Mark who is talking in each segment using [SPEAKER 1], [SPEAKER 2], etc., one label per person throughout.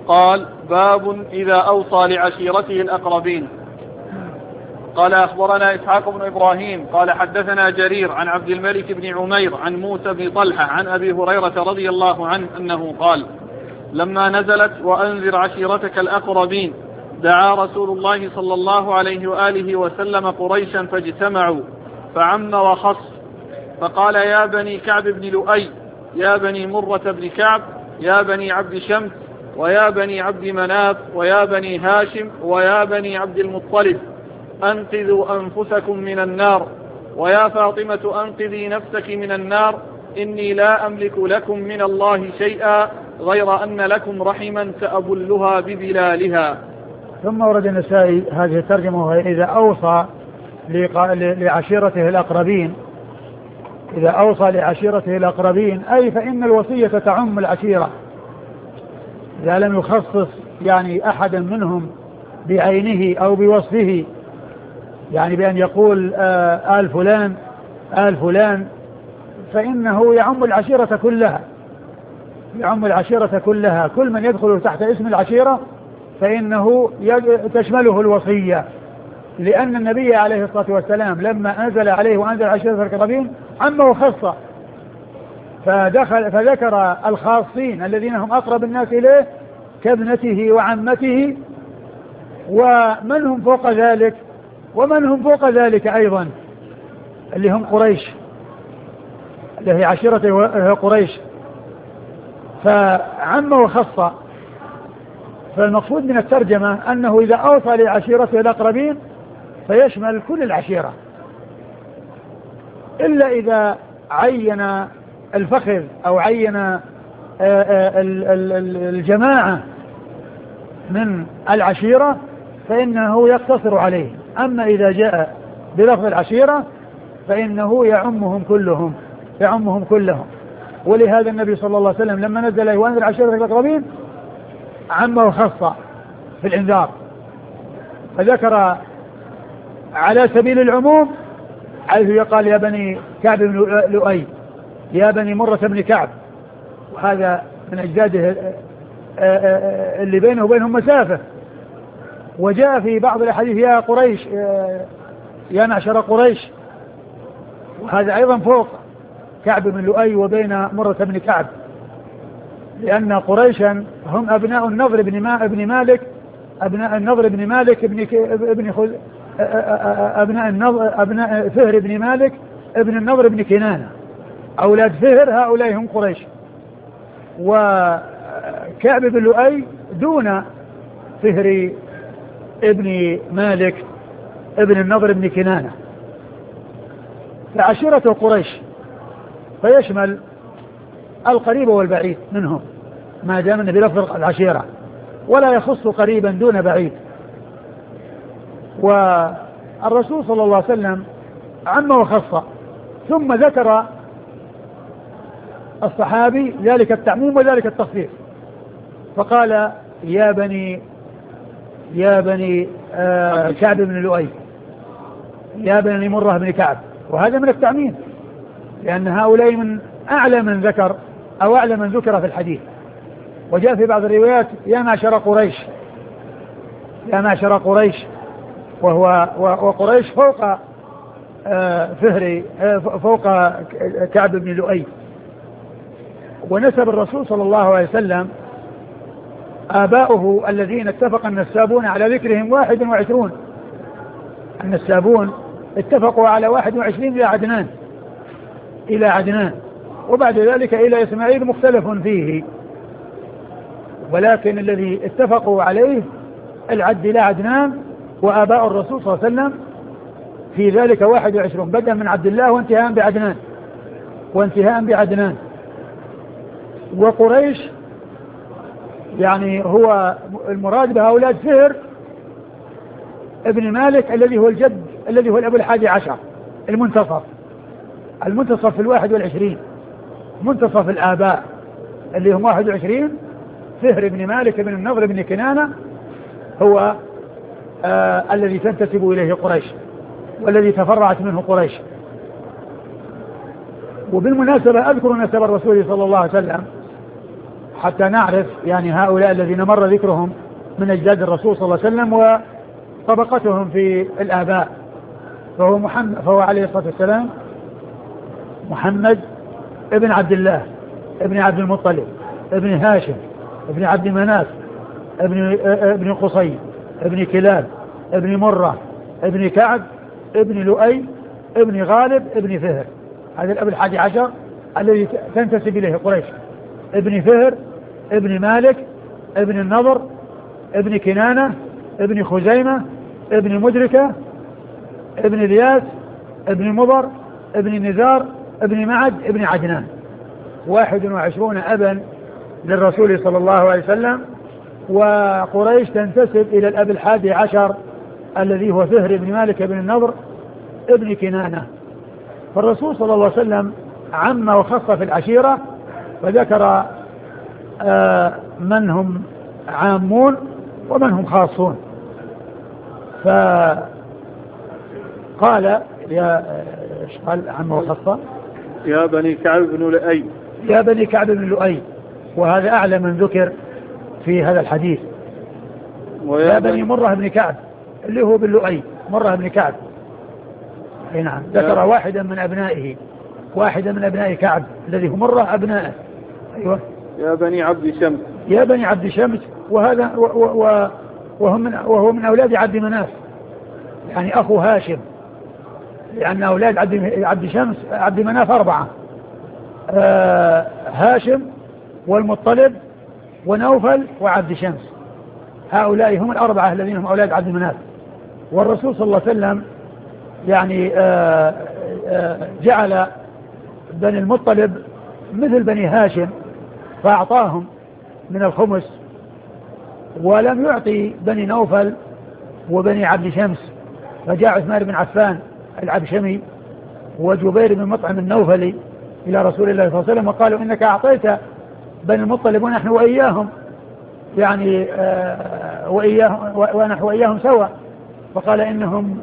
[SPEAKER 1] قال: باب إذا أوصى لعشيرته الأقربين. قال: أخبرنا إسحاق بن إبراهيم قال: حدثنا جرير عن عبد الملك بن عمير عن موسى بن طلحة عن أبي هريرة رضي الله عنه أنه قال: لما نزلت وأنذر عشيرتك الأقربين دعا رسول الله صلى الله عليه وآله وسلم قريشا فاجتمعوا فعم وخص، فقال: يا بني كعب بن لؤي، يا بني مرة بن كعب، يا بني عبد شمس، ويا بني عبد مناف، ويا بني هاشم، ويا بني عبد المطلب، أنقذوا أنفسكم من النار، ويا فاطمة أنقذي نفسك من النار، إني لا أملك لكم من الله شيئا غير أن لكم رحما سأبلها ببلالها.
[SPEAKER 2] ثم ورد النسائي هذه الترجمة، وهي إذا أوصى لعشيرته الأقربين. إذا أوصى لعشيرته الأقربين أي فإن الوصية تعم العشيرة، إذا لم يخصص يعني أحدا منهم بعينه أو بوصفه، يعني بأن يقول آل فلان آل فلان، فإنه يعم العشيرة كلها، يعم العشيرة كلها، كل من يدخل تحت اسم العشيرة فإنه تشمله الوصية، لأن النبي عليه الصلاة والسلام لما أنزل عليه وأنزل عشيرة الأقربين عم وخص، فذكر الخاصين الذين هم أقرب الناس إليه كابنته وعمته، ومن هم فوق ذلك، ومن هم فوق ذلك أيضا اللي هم قريش، اللي هي عشيرة قريش، فعم وخص. فالمقصود من الترجمة أنه إذا أوصى لعشيرته الأقربين فيشمل كل العشيرة، إلا إذا عين الفخذ أو عين الجماعة من العشيرة فإنه يقتصر عليه، أما إذا جاء بلفظ العشيرة فإنه يعمهم كلهم، يعمهم كلهم. ولهذا النبي صلى الله عليه وسلم لما نزل وأنذر عشيرة الأقربين عم وخص في الإنذار، فذكر على سبيل العموم حيث يقال: يا بني كعب بن لؤي، يا بني مرة بن كعب، وهذا من أجداده اللي بينه وبينهم مسافة. وجاء في بعض الأحاديث: يا قريش، يا معشر قريش، وهذا أيضا فوق كعب بن لؤي وبين مرة بن كعب، لأن قريشا هم أبناء النضر بن مالك، أبناء النضر بن مالك أبناء فهر بن مالك ابن النضر بن كنانة، أولاد فهر هؤلاء هم قريش. وكعب بن لؤي دون فهر ابن مالك ابن النضر بن كنانة، فعشيرة قريش فيشمل القريب والبعيد منهم ما دام بلفظ العشيرة، ولا يخص قريبا دون بعيد. والرسول صلى الله عليه وسلم عم وخص، ثم ذكر الصحابي ذلك التعميم وذلك التخصيص، فقال: يا بني كعب بن لؤي، يا بني مرة بن كعب، وهذا من التعميم، لأن هؤلاء من أعلى من ذكر أو أعلى من ذكر في الحديث. وجاء في بعض الروايات: يا معشر قريش، يا معشر قريش، وقريش فوق فهري، فوق كعب بن لؤي. ونسب الرسول صلى الله عليه وسلم آباؤه الذين اتفق النسابون على ذكرهم 21، النسابون اتفقوا على 21 إلى عدنان، وبعد ذلك إلى إسماعيل مختلف فيه، ولكن الذي اتفقوا عليه العد إلى عدنان، وآباء الرسول صلى الله عليه وسلم في ذلك 21، بدءا من عبد الله وانتهاء بعدنان. وقريش يعني هو المراد بها أولاد فهر ابن مالك الذي هو الجد، الذي هو الأب 11، المنتصف في 21، منتصف الآباء اللي هم 21. فهر ابن مالك ابن النضر ابن كنانة هو الذي تنتسب إليه قريش والذي تفرعت منه قريش. وبالمناسبة أذكر نسب الرسول صلى الله عليه وسلم حتى نعرف يعني هؤلاء الذين مر ذكرهم من أجداد الرسول صلى الله عليه وسلم وطبقتهم في الآباء. فهو عليه الصلاة والسلام محمد ابن عبد الله ابن عبد المطلب ابن هاشم ابن عبد مناف ابن قصي ابن كلاب ابن مرة ابن كعب ابن لؤي ابن غالب ابن فهر. هذا الأب 11 الذي تنتسب إليه قريش. ابن فهر ابن مالك ابن النضر ابن كنانة ابن خزيمة ابن مدركة ابن الياس ابن مضر ابن نزار ابن معد ابن عدنان. 21 أبا للرسول صلى الله عليه وسلم. وقريش تنتسب إلى الأب 11 الذي هو فهر بن مالك بن النضر ابن كنانة. فالرسول صلى الله عليه وسلم عم وخص في العشيرة وذكر من هم عامون ومن هم خاصون. فقال قال عم وخص
[SPEAKER 1] يا بني كعب بن لؤي،
[SPEAKER 2] يا بني كعب بن لؤي، وهذا أعلى من ذكر في هذا الحديث. يا بني مرة بن كعب اللي هو بن لؤي، مرة بن كعب. نعم، ذكر واحدا من أبنائه، واحدا من أبناء كعب الذي هو مرة أبنائه. أيوة.
[SPEAKER 1] يا بني عبد شمس،
[SPEAKER 2] يا بني عبد شمس، وهذا وهو من أولاد عبد مناف، يعني أخو هاشم، لأن أولاد عبد شمس عبد مناف 4: هاشم والمطلب ونوفل وعبد شمس. هؤلاء هم 4 الذين هم أولاد عبد مناف. والرسول صلى الله عليه وسلم يعني جعل بني المطلب مثل بني هاشم فأعطاهم من الخمس، ولم يعطي بني نوفل وبني عبد شمس. فجاء عثمان بن عفان العبشمي وجبير بن مطعم النوفلي إلى رسول الله صلى الله عليه وسلم وقالوا إنك أعطيت بني المطلب ونحن وإياهم يعني ونحن وإياهم سوا. فقال إنهم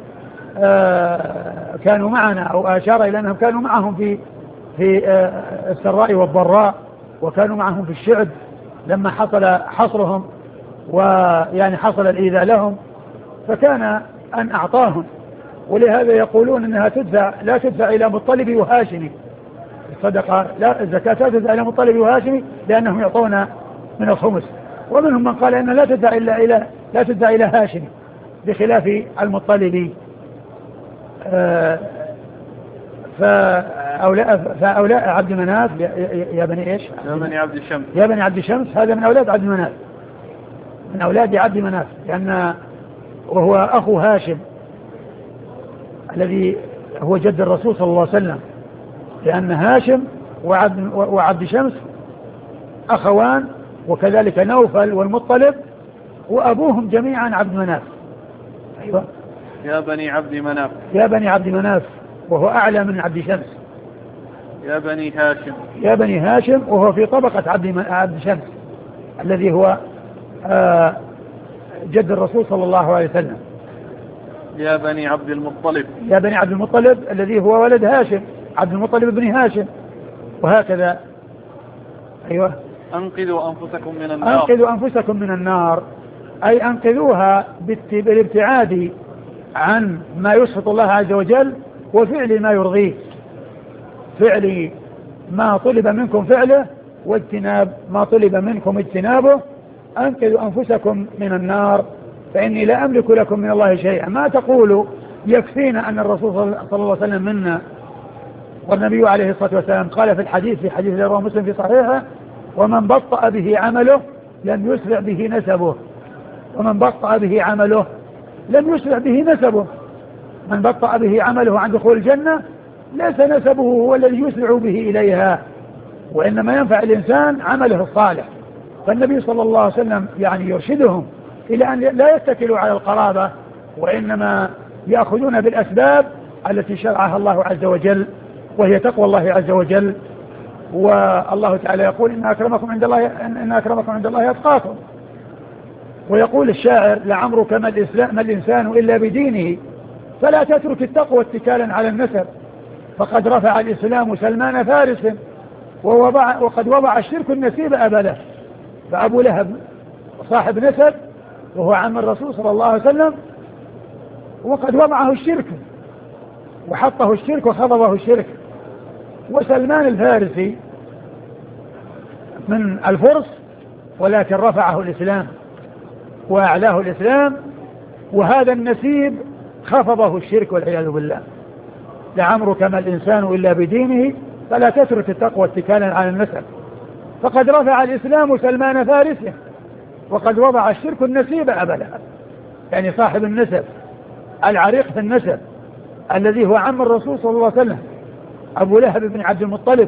[SPEAKER 2] كانوا معنا، أو أشار إلى أنهم كانوا معهم في السراء والضراء، وكانوا معهم في الشعب لما حصل حصرهم ويعني حصل الإيذاء لهم، فكان أن أعطاهم. ولهذا يقولون أنها لا تدفع إلى مطلبي وهاشمي الصدقة، لا الزكاة لا تدفع إلى مطلبي وهاشمي لأنهم يعطون من الخمس. ومنهم من قال أنها لا تدفع إلى هاشمي بخلاف المطلبي. فأولاء عبد مناف يا بني إيش؟
[SPEAKER 1] يا بني عبد شمس،
[SPEAKER 2] يا بني عبد شمس، هذا من أولاد عبد مناف، من أولاد عبد مناف، لأن وهو أخو هاشم الذي هو جد الرسول صلى الله عليه وسلم، لأن هاشم وعبد شمس أخوان، وكذلك نوفل والمطلب، وأبوهم جميعا عبد مناف. أيوة.
[SPEAKER 1] يا بني عبد مناف،
[SPEAKER 2] يا بني عبد مناف، وهو أعلى من عبد شمس.
[SPEAKER 1] يا بني هاشم،
[SPEAKER 2] يا بني هاشم، وهو في طبقة عبد شمس الذي هو جد الرسول صلى الله عليه وسلم.
[SPEAKER 1] يا بني عبد المطلب،
[SPEAKER 2] يا بني عبد المطلب الذي هو ولد هاشم، عبد المطلب بن هاشم، وهكذا. أيوة.
[SPEAKER 1] أنقذوا أنفسكم من النار،
[SPEAKER 2] أنقذوا أنفسكم من النار، أي أنقذوها بالابتعاد عن ما يسخط الله عز وجل وفعل ما يرضيه، فعل ما طلب منكم فعله واجتناب ما طلب منكم اجتنابه. أنقذوا أنفسكم من النار فإني لا أملك لكم من الله شيئا. ما تقولوا يكفينا أن الرسول صلى الله عليه وسلم منا، والنبي عليه الصلاة والسلام قال في حديث رواه مسلم في صحيحه: ومن بطأ به عمله لم يسرع به نسبه. ومن بطأ به عمله لم يسرع به نسبه. من بطأ به عمله عن دخول الجنة ليس نسبه هو الذي يسرع به إليها، وإنما ينفع الإنسان عمله الصالح. فالنبي صلى الله عليه وسلم يعني يرشدهم إلى أن لا يتكلوا على القرابة، وإنما يأخذون بالأسباب التي شرعها الله عز وجل، وهي تقوى الله عز وجل. والله تعالى يقول: إن أكرمكم عند الله أتقاكم. ويقول الشاعر: لعمرك ما الإنسان إلا بدينه، فلا تترك التقوى اتكالا على النسب، فقد رفع الإسلام سلمان فارس، وقد وضع الشرك النسيب أبله. فأبو لهب صاحب نسب وهو عم الرسول صلى الله عليه وسلم، وقد وضعه الشرك وحطه الشرك وخضبه الشرك. وسلمان الفارسي من الفرس ولكن رفعه الإسلام وأعلاه الإسلام، وهذا النسيب خفضه الشرك والعياذ بالله. لعمرك ما الإنسان إلا بدينه فلا تترك التقوى اتكالا على النسب. فقد رفع الإسلام سلمان فارسه، وقد وضع الشرك النسيب أبا لهب، يعني صاحب النسب العريق في النسب الذي هو عم الرسول صلى الله عليه وسلم أبو لهب بن عبد المطلب،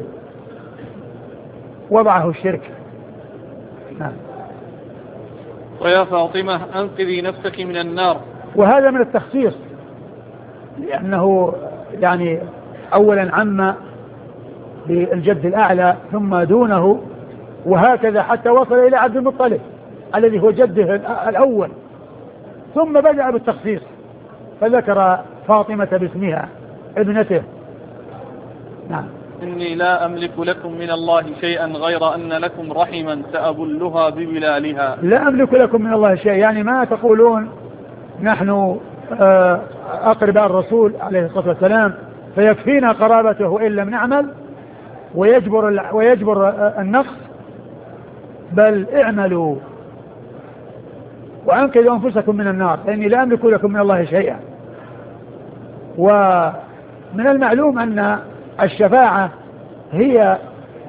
[SPEAKER 2] وضعه الشرك. نعم.
[SPEAKER 1] ويا فاطمة أنقذي نفسك من النار.
[SPEAKER 2] وهذا من التخصيص، لأنه يعني أولا عم بالجد الأعلى ثم دونه، وهكذا حتى وصل إلى عبد المطلب الذي هو جده الأول، ثم بدأ بالتخصيص فذكر فاطمة باسمها ابنته. نعم.
[SPEAKER 1] إني لا أملك لكم من الله شيئا غير أن لكم رحما سأبلها ببلالها.
[SPEAKER 2] لا أملك لكم من الله شيء، يعني ما تقولون نحن أقرباء الرسول عليه الصلاة والسلام فيكفينا قرابته وإن لم نعمل ويجبر النقص، بل اعملوا وأنقذوا أنفسكم من النار فإني لا أملك لكم من الله شيئا. ومن المعلوم أن الشفاعة هي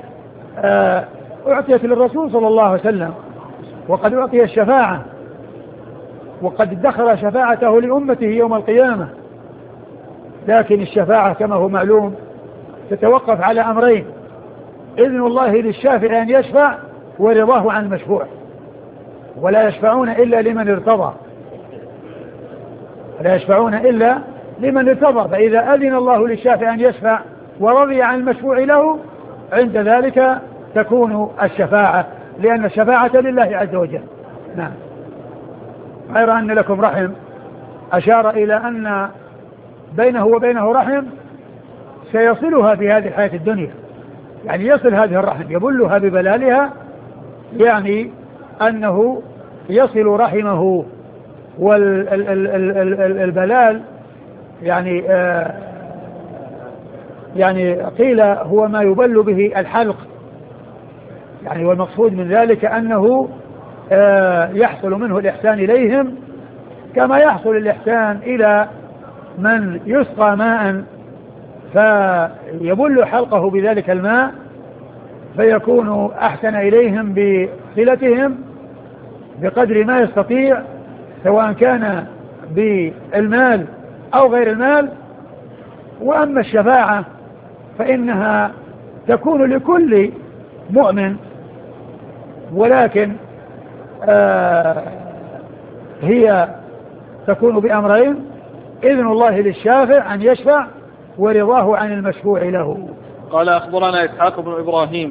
[SPEAKER 2] أعطيت للرسول صلى الله عليه وسلم، وقد أعطي الشفاعة وقد ادخر شفاعته لأمته يوم القيامة، لكن الشفاعة كما هو معلوم تتوقف على أمرين: إذن الله للشافع أن يشفع ورضاه عن المشفوع، ولا يشفعون إلا لمن ارتضى، لا يشفعون إلا لمن ارتضى. فإذا أذن الله للشافع أن يشفع ورضي عن المشفوع له عند ذلك تكون الشفاعة، لأن الشفاعة لله عز وجل. نعم. غير أن لكم رحم، أشار إلى أن بينه وبينه رحم سيصلها في هذه الحياة الدنيا، يعني يصل هذه الرحم يبلها ببلالها، يعني أنه يصل رحمه. والبلال يعني قيل هو ما يبل به الحلق، يعني والمقصود من ذلك أنه يحصل منه الإحسان إليهم كما يحصل الإحسان إلى من يسقى ماء فيبل حلقه بذلك الماء فيكون أحسن إليهم بصلتهم بقدر ما يستطيع، سواء كان بالمال أو غير المال. وأما الشفاعة فإنها تكون لكل مؤمن، ولكن هي تكون بأمرين: إذن الله للشافع أن يشفع ورضاه عن المشفوع له.
[SPEAKER 1] قال أخبرنا إسحاق بن إبراهيم